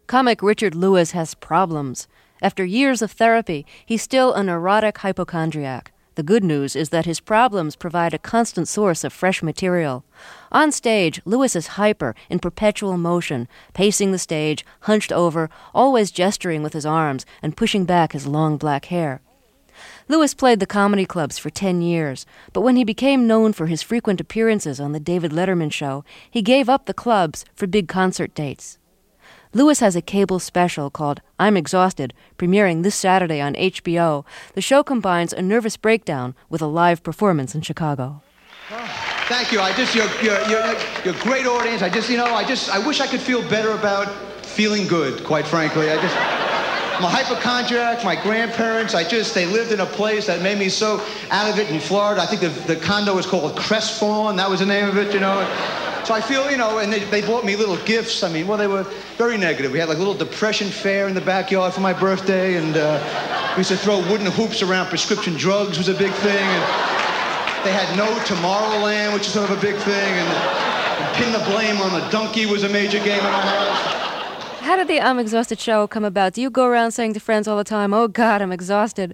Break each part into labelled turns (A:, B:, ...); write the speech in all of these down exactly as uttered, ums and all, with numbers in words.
A: Comic Richard Lewis has problems. After years of therapy, he's still a neurotic hypochondriac. The good news is that his problems provide a constant source of fresh material. On stage, Lewis is hyper, in perpetual motion, pacing the stage, hunched over, always gesturing with his arms and pushing back his long black hair. Lewis played the comedy clubs for ten years, but when he became known for his frequent appearances on The David Letterman Show, he gave up the clubs for big concert dates. Lewis has a cable special called I'm Exhausted, premiering this Saturday on H B O. The show combines a nervous breakdown with a live performance in Chicago.
B: Oh, thank you. I just, you're, you're, you're, you're a great audience. I just, you know, I just, I wish I could feel better about feeling good, quite frankly. I just, I'm a hypochondriac. My grandparents, I just, they lived in a place that made me so out of it in Florida. I think the, the condo was called Crestfallen. That was the name of it, you know. So I feel, you know, and they, they bought me little gifts. I mean, well, they were very negative. We had like a little depression fair in the backyard for my birthday, and uh, we used to throw wooden hoops around prescription drugs was a big thing, and they had no Tomorrowland, which is sort of a big thing, and, and pin the blame on the donkey was a major game in my house.
A: How did the I'm Exhausted show come about? Do you go around saying to friends all the time, oh, God, I'm exhausted?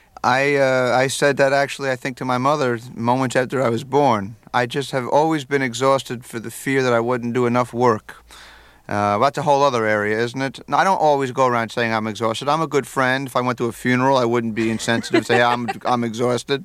C: I uh, I said that actually, I think, to my mother moments after I was born. I just have always been exhausted for the fear that I wouldn't do enough work. Uh, that's a whole other area, isn't it? I don't always go around saying I'm exhausted. I'm a good friend. If I went to a funeral, I wouldn't be insensitive to say I'm I'm exhausted.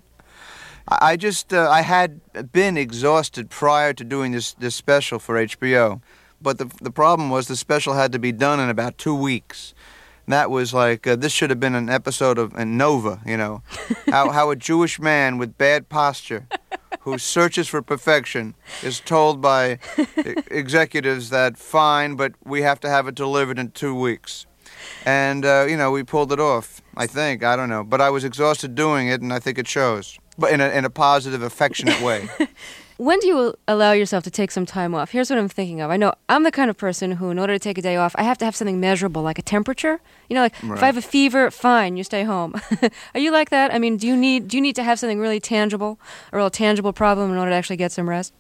C: I, I just uh, I had been exhausted prior to doing this this special for H B O, but the the problem was the special had to be done in about two weeks. That was like, uh, this should have been an episode of uh, Nova, you know, how how a Jewish man with bad posture who searches for perfection is told by e- executives that, fine, but we have to have it delivered in two weeks. And, uh, you know, we pulled it off, I think. I don't know. But I was exhausted doing it, and I think it shows. But in a, in a positive, affectionate way.
A: When do you allow yourself to take some time off? Here's what I'm thinking of. I know I'm the kind of person who, in order to take a day off, I have to have something measurable, like a temperature. You know, like right. If I have a fever, fine, you stay home. Are you like that? I mean, do you need do you need to have something really tangible, a real tangible problem in order to actually get some rest?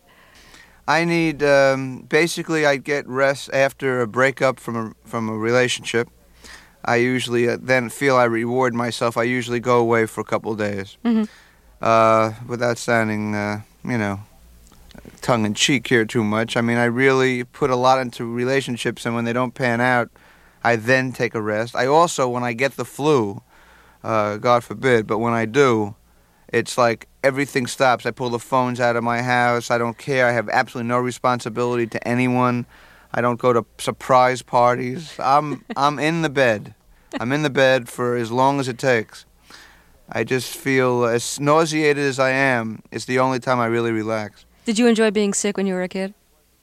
C: I need, um, basically, I get rest after a breakup from a, from a relationship. I usually uh, then feel I reward myself. I usually go away for a couple of days. Mm-hmm. Uh, without sounding, uh, you know, tongue-in-cheek here too much. I mean, I really put a lot into relationships, and when they don't pan out, I then take a rest. I also, when I get the flu, uh, God forbid, but when I do, it's like everything stops. I pull the phones out of my house. I don't care. I have absolutely no responsibility to anyone. I don't go to surprise parties. I'm I'm in the bed. I'm in the bed for as long as it takes. I just feel, as nauseated as I am, it's the only time I really relax.
A: Did you enjoy being sick when you were a kid?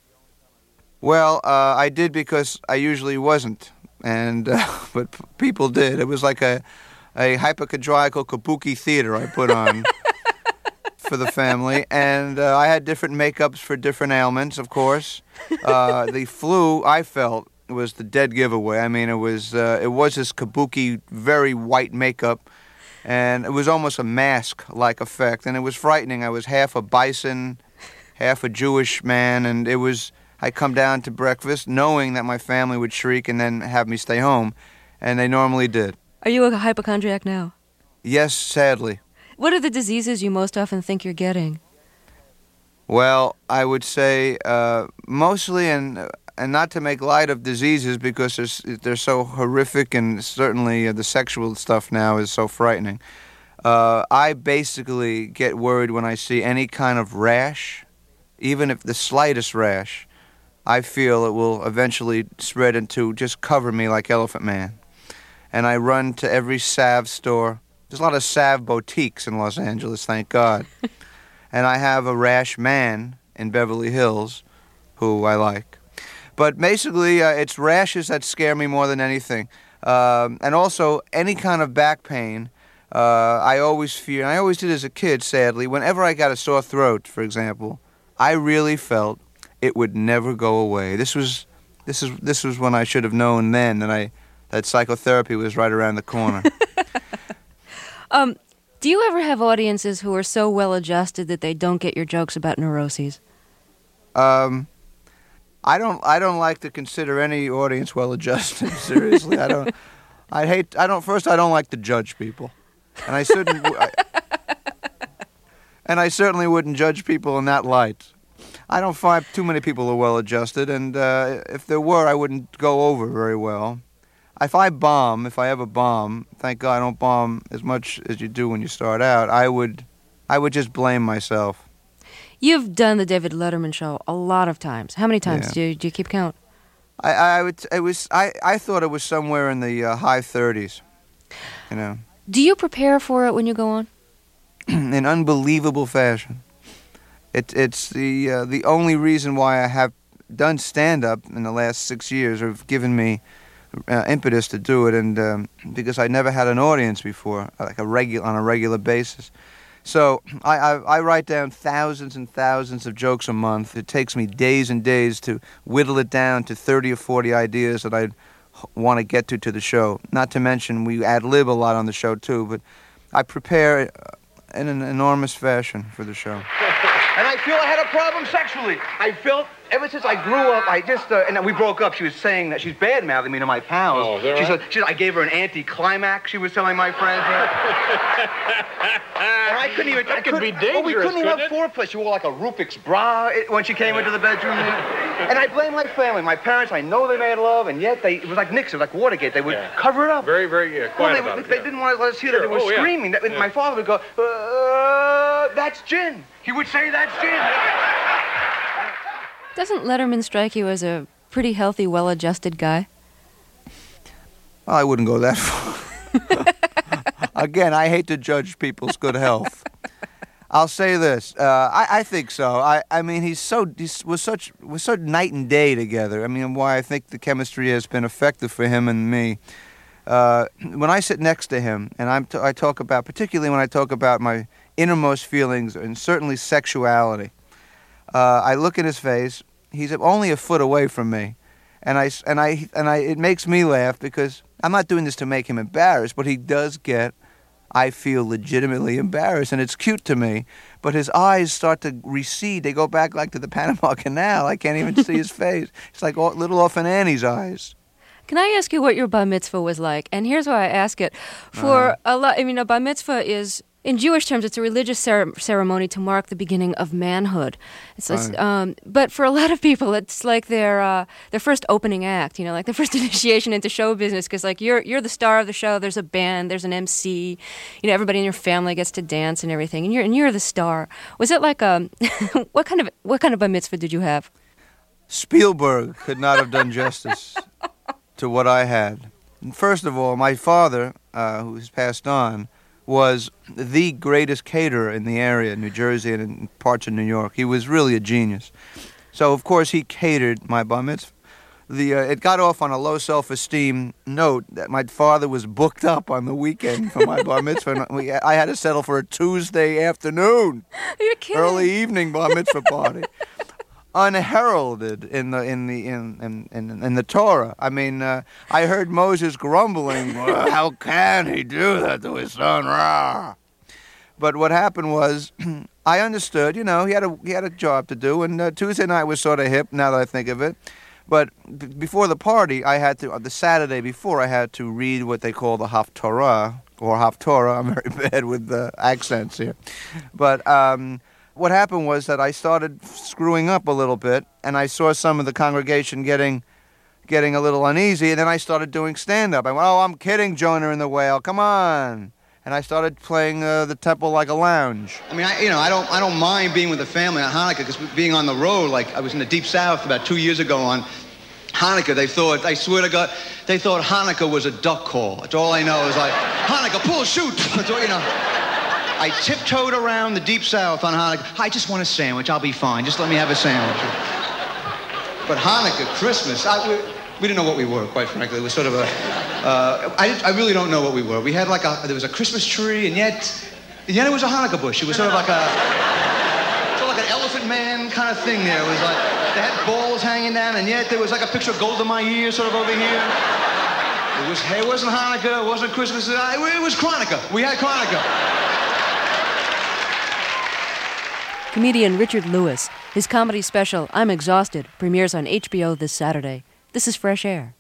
C: Well, uh, I did because I usually wasn't, and uh, but p- people did. It was like a, a hypochondriacal kabuki theater I put on for the family, and uh, I had different makeups for different ailments, of course. Uh, the flu, I felt, was the dead giveaway. I mean, it was uh, it was this kabuki, very white makeup, and it was almost a mask-like effect, and it was frightening. I was half a bison, half a Jewish man, and it was, I come down to breakfast knowing that my family would shriek and then have me stay home, and they normally did.
A: Are you a hypochondriac now?
C: Yes, sadly.
A: What are the diseases you most often think you're getting?
C: Well, I would say uh, mostly, and and not to make light of diseases because they're, they're so horrific, and certainly uh, the sexual stuff now is so frightening. Uh, I basically get worried when I see any kind of rash. Even if the slightest rash, I feel it will eventually spread into just cover me like Elephant Man. And I run to every salve store. There's a lot of salve boutiques in Los Angeles, thank God. And I have a rash man in Beverly Hills who I like. But basically, uh, it's rashes that scare me more than anything. Um, and also, any kind of back pain, uh, I always fear, and I always did as a kid, sadly, whenever I got a sore throat, for example, I really felt it would never go away. This was, this is, this was when I should have known then that I, that psychotherapy was right around the corner.
A: um, do you ever have audiences who are so well adjusted that they don't get your jokes about neuroses?
C: Um, I don't. I don't like to consider any audience well-adjusted. Seriously, I don't. I hate. I don't. First, I don't like to judge people, and I certainly. I, and I certainly wouldn't judge people in that light. I don't find too many people are well-adjusted, and uh, if there were, I wouldn't go over very well. If I bomb, if I ever bomb, thank God I don't bomb as much as you do when you start out. I would, I would just blame myself.
A: You've done the David Letterman show a lot of times. How many times
C: Yeah.
A: do you, do you keep count?
C: I, I would. It was. I, I thought it was somewhere in the uh, high thirties. You know,
A: Do you prepare for it when you go on?
C: in unbelievable fashion. It, it's the uh, the only reason why I have done stand-up in the last six years, or have given me uh, impetus to do it, and um, because I never had an audience before, like a regular on a regular basis. So I, I, I write down thousands and thousands of jokes a month. It takes me days and days to whittle it down to thirty or forty ideas that I want to get to to the show. Not to mention we ad-lib a lot on the show too, but I prepare in an enormous fashion for the show.
B: And I feel I had a problem sexually. I felt ever since I grew up, I just, uh, and then we broke up. She was saying that she's bad-mouthing me to my pals.
D: Oh, is that
B: she
D: right?
B: said, she said, I gave her an anti-climax, she was telling my friends. And I couldn't even...
D: That
B: I
D: could
B: couldn't-
D: be
B: Well, we
D: dangerous,
B: couldn't even have
D: couldn't
B: foreplay. She wore like a Rubik's bra it- when she came into the bedroom. And I blame my family. My parents, I know they made love, and yet they, it was like Nixon, like Watergate. They would
D: Yeah.
B: cover it up.
D: Very, very uh,
B: Well,
D: quiet
B: they,
D: about
B: would-
D: it.
B: they
D: yeah.
B: didn't want to let us hear
D: Sure.
B: that they were
D: Oh, yeah.
B: screaming. That,
D: Yeah.
B: My father would go, uh, that's gin. He would say, that's gin.
A: Doesn't Letterman strike you as a pretty healthy, well-adjusted guy?
C: Well, I wouldn't go that far. Again, I hate to judge people's good health. I'll say this: uh, I, I think so. I, I mean, he's so he's, was such was such night and day together. I mean, why I think the chemistry has been effective for him and me. Uh, when I sit next to him, and I'm t- I talk about, particularly when I talk about my innermost feelings and certainly sexuality, uh, I look at his face. He's only a foot away from me, and I and I and I. It makes me laugh because I'm not doing this to make him embarrassed, but he does get. I feel legitimately embarrassed, and it's cute to me. But his eyes start to recede. They go back like to the Panama Canal. I can't even see his face. It's like all, little Orphan Annie's eyes.
A: Can I ask you what your bar mitzvah was like? And here's why I ask it. For a lot, I mean, a bar mitzvah is, in Jewish terms, it's a religious cer- ceremony to mark the beginning of manhood. It's, it's,
C: Right.
A: um, but for a lot of people, it's like their uh, their first opening act. You know, like the first initiation into show business. Because like you're you're the star of the show. There's a band. There's an M C. You know, everybody in your family gets to dance and everything. And you're and you're the star. Was it like a what kind of what kind of bar mitzvah did you have?
C: Spielberg could not have done justice to what I had. First of all, my father, uh, who has passed on, was the greatest caterer in the area, New Jersey and in parts of New York. He was really a genius. So, of course, he catered my bar mitzvah. The, uh, it got off on a low self-esteem note that my father was booked up on the weekend for my bar mitzvah. And we, I had to settle for a Tuesday afternoon,
A: You're kidding.
C: early evening bar mitzvah party. Unheralded in the in the in in, in, in the Torah. I mean, uh, I heard Moses grumbling, well, "How can he do that to his son?" Rah. But what happened was, I understood. You know, he had a he had a job to do, and uh, Tuesday night was sort of hip. Now that I think of it, but b- before the party, I had to. Uh, the Saturday before, I had to read what they call the Haftorah or Haftorah. I'm very bad with the accents here, but. Um, What happened was that I started screwing up a little bit, and I saw some of the congregation getting getting a little uneasy, and then I started doing stand-up. I went, oh, I'm kidding, Jonah and the Whale, come on. And I started playing uh, the temple like a lounge.
B: I mean, I, you know, I don't, I don't mind being with the family on Hanukkah because being on the road, like I was in the Deep South about two years ago on Hanukkah. They thought, I swear to God, they thought Hanukkah was a duck call. That's all I know is like, Hanukkah, pull, shoot. That's all, you know. I tiptoed around the Deep South on Hanukkah. I just want a sandwich. I'll be fine. Just let me have a sandwich. But Hanukkah, Christmas, I, we, we didn't know what we were, quite frankly. It was sort of a, uh, I, I really don't know what we were. We had like a, there was a Christmas tree, and yet, and yet it was a Hanukkah bush. It was sort of like a, sort of like an elephant man kind of thing there. It was like, they had balls hanging down, and yet there was like a picture of Golda Meir sort of over here. It was, it wasn't Hanukkah, it wasn't Christmas, it was Hanukkah. We had Hanukkah.
A: Comedian Richard Lewis. His comedy special, I'm Exhausted, premieres on H B O this Saturday. This is Fresh Air.